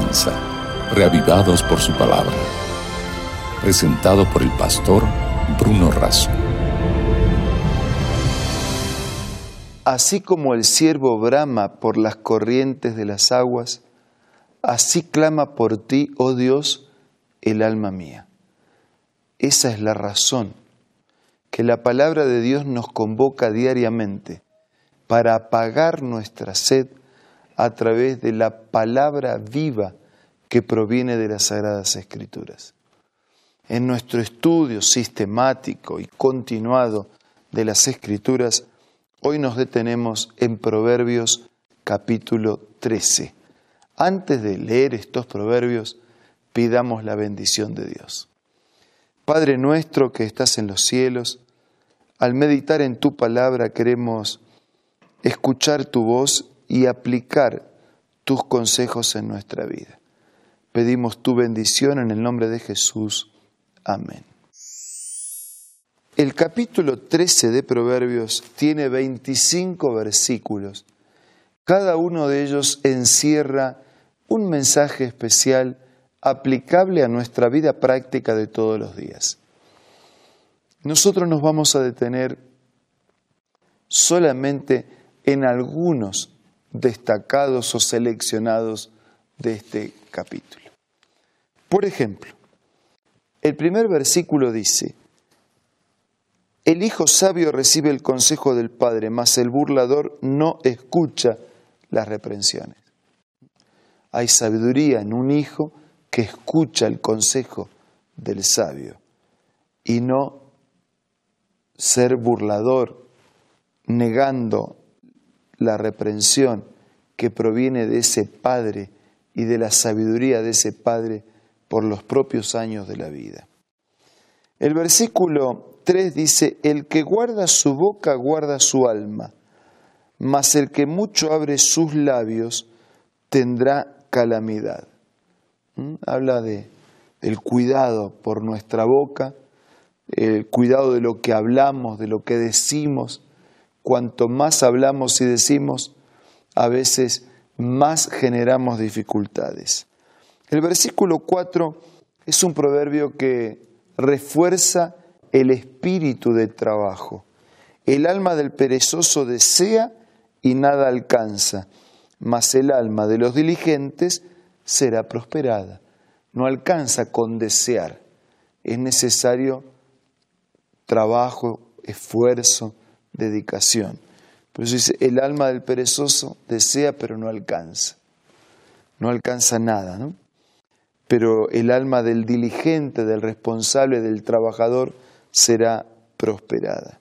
comienza, reavivados por su palabra. Presentado por el pastor Bruno Razo. Así como el ciervo brama por las corrientes de las aguas, así clama por ti, oh Dios, el alma mía. Esa es la razón que la palabra de Dios nos convoca diariamente para apagar nuestra sed a través de la palabra viva que proviene de las Sagradas Escrituras. En nuestro estudio sistemático y continuado de las Escrituras, hoy nos detenemos en Proverbios capítulo 13. Antes de leer estos proverbios, pidamos la bendición de Dios. Padre nuestro que estás en los cielos, al meditar en tu palabra queremos escuchar tu voz y aplicar tus consejos en nuestra vida. Pedimos tu bendición en el nombre de Jesús. Amén. El capítulo 13 de Proverbios tiene 25 versículos. Cada uno de ellos encierra un mensaje especial aplicable a nuestra vida práctica de todos los días. Nosotros nos vamos a detener solamente en algunos destacados o seleccionados de este capítulo. Por ejemplo, el primer versículo dice: el hijo sabio recibe el consejo del padre, mas el burlador no escucha las reprensiones. Hay sabiduría en un hijo que escucha el consejo del sabio y no ser burlador, negando la reprensión que proviene de ese padre y de la sabiduría de ese padre por los propios años de la vida. El versículo 3 dice: el que guarda su boca guarda su alma, mas el que mucho abre sus labios tendrá calamidad. Habla del cuidado por nuestra boca, el cuidado de lo que hablamos, de lo que decimos. Cuanto más hablamos y decimos, a veces más generamos dificultades. El versículo 4 es un proverbio que refuerza el espíritu de trabajo. El alma del perezoso desea y nada alcanza, mas el alma de los diligentes será prosperada. No alcanza con desear, es necesario trabajo, esfuerzo, dedicación. Por eso dice, el alma del perezoso desea pero no alcanza. No alcanza nada, ¿no? Pero el alma del diligente, del responsable, del trabajador será prosperada.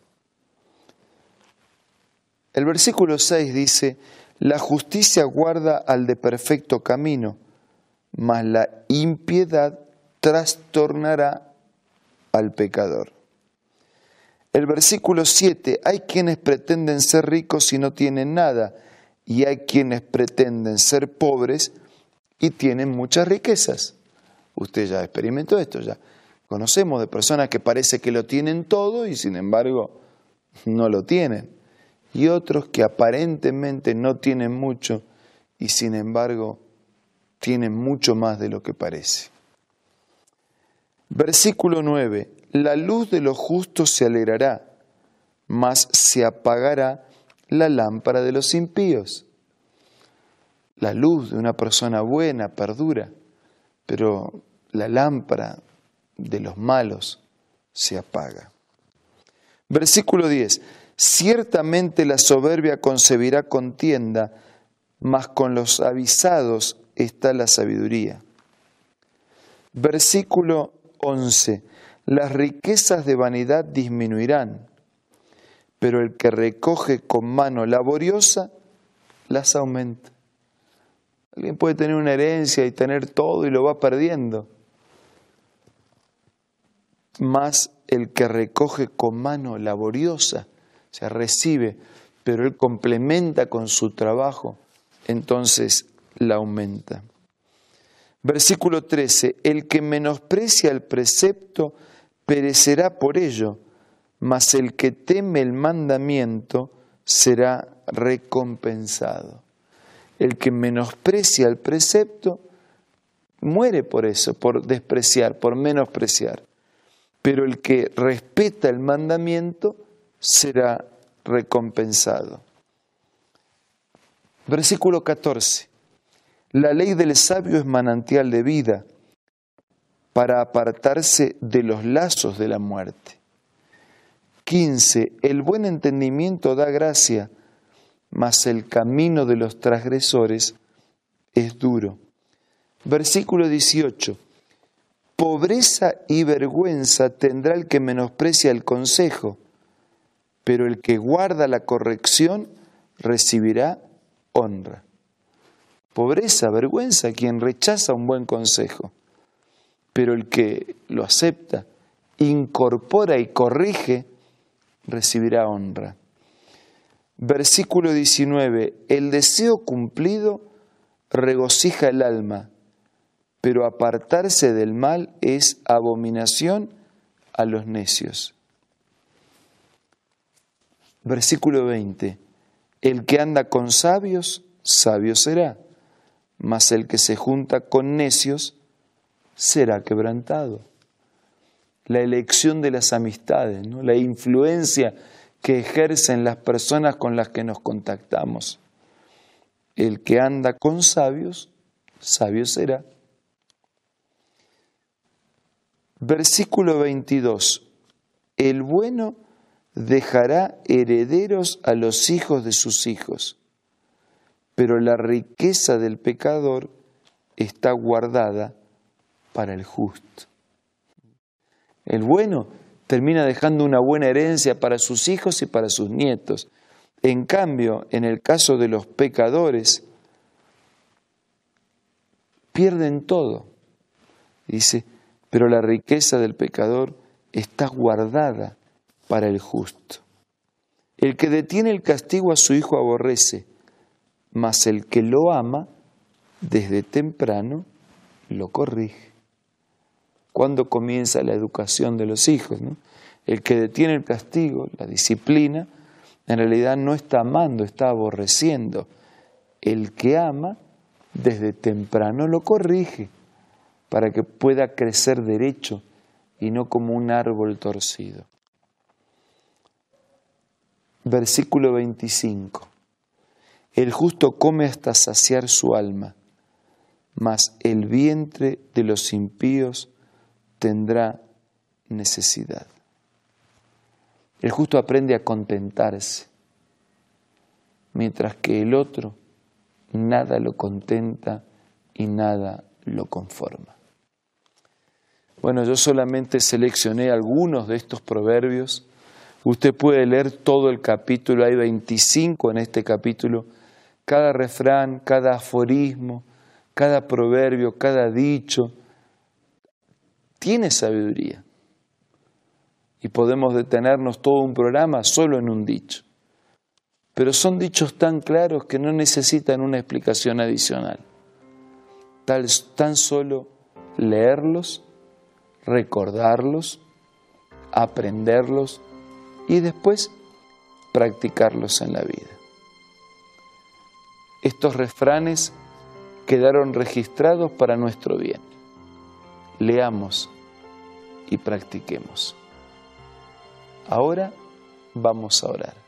El versículo 6 dice: la justicia guarda al de perfecto camino, mas la impiedad trastornará al pecador. El versículo 7, hay quienes pretenden ser ricos y no tienen nada, y hay quienes pretenden ser pobres y tienen muchas riquezas. Usted ya experimentó esto, ya conocemos de personas que parece que lo tienen todo y sin embargo no lo tienen. Y otros que aparentemente no tienen mucho y sin embargo tienen mucho más de lo que parece. Versículo 9. La luz de los justos se alegrará, mas se apagará la lámpara de los impíos. La luz de una persona buena perdura, pero la lámpara de los malos se apaga. Versículo 10. Ciertamente la soberbia concebirá contienda, mas con los avisados está la sabiduría. Versículo 11. Las riquezas de vanidad disminuirán, pero el que recoge con mano laboriosa las aumenta. Alguien puede tener una herencia y tener todo y lo va perdiendo. Más el que recoge con mano laboriosa, o sea, recibe, pero él complementa con su trabajo, entonces la aumenta. Versículo 13, el que menosprecia el precepto perecerá por ello, mas el que teme el mandamiento será recompensado. El que menosprecia el precepto muere por eso, por despreciar, por menospreciar. Pero el que respeta el mandamiento será recompensado. Versículo 14. La ley del sabio es manantial de vida para apartarse de los lazos de la muerte. 15. El buen entendimiento da gracia, mas el camino de los transgresores es duro. Versículo 18. Pobreza y vergüenza tendrá el que menosprecia el consejo, pero el que guarda la corrección recibirá honra. Pobreza, vergüenza, quien rechaza un buen consejo, pero el que lo acepta, incorpora y corrige, recibirá honra. Versículo 19. El deseo cumplido regocija el alma, pero apartarse del mal es abominación a los necios. Versículo 20. El que anda con sabios, sabio será, mas el que se junta con necios será quebrantado. La elección de las amistades, ¿no? La influencia que ejercen las personas con las que nos contactamos. El que anda con sabios, sabio será. Versículo 22. El bueno dejará herederos a los hijos de sus hijos, pero la riqueza del pecador está guardada para el justo. El bueno termina dejando una buena herencia para sus hijos y para sus nietos. En cambio, en el caso de los pecadores, pierden todo. Dice, pero la riqueza del pecador está guardada para el justo. El que detiene el castigo a su hijo aborrece, mas el que lo ama, desde temprano, lo corrige. ¿Cuándo comienza la educación de los hijos, ¿no? El que detiene el castigo, la disciplina, en realidad no está amando, está aborreciendo. El que ama, desde temprano lo corrige, para que pueda crecer derecho y no como un árbol torcido. Versículo 25. El justo come hasta saciar su alma, mas el vientre de los impíos tendrá necesidad. El justo aprende a contentarse, mientras que el otro nada lo contenta y nada lo conforma. Bueno, yo solamente seleccioné algunos de estos proverbios. Usted puede leer todo el capítulo, hay 25 en este capítulo. Cada refrán, cada aforismo, cada proverbio, cada dicho, tiene sabiduría. Y podemos detenernos todo un programa solo en un dicho. Pero son dichos tan claros que no necesitan una explicación adicional. Tan solo leerlos, recordarlos, aprenderlos y después practicarlos en la vida. Estos refranes quedaron registrados para nuestro bien. Leamos y practiquemos. Ahora vamos a orar.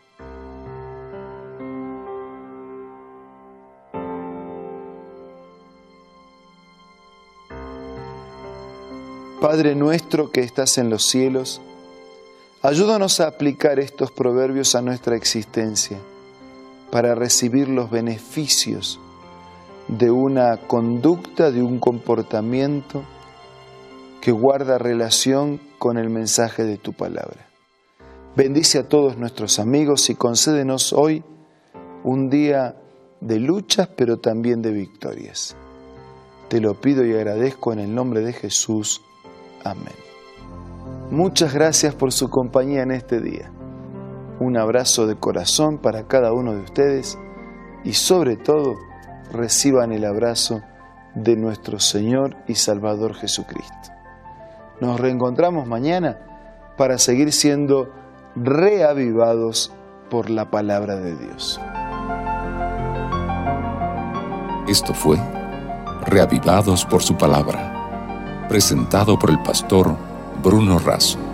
Padre nuestro que estás en los cielos, ayúdanos a aplicar estos proverbios a nuestra existencia para recibir los beneficios de una conducta, de un comportamiento que guarda relación con el mensaje de tu palabra. Bendice a todos nuestros amigos y concédenos hoy un día de luchas, pero también de victorias. Te lo pido y agradezco en el nombre de Jesús. Amén. Muchas gracias por su compañía en este día. Un abrazo de corazón para cada uno de ustedes y sobre todo reciban el abrazo de nuestro Señor y Salvador Jesucristo. Nos reencontramos mañana para seguir siendo reavivados por la palabra de Dios. Esto fue Reavivados por su palabra. Presentado por el pastor Bruno Razo.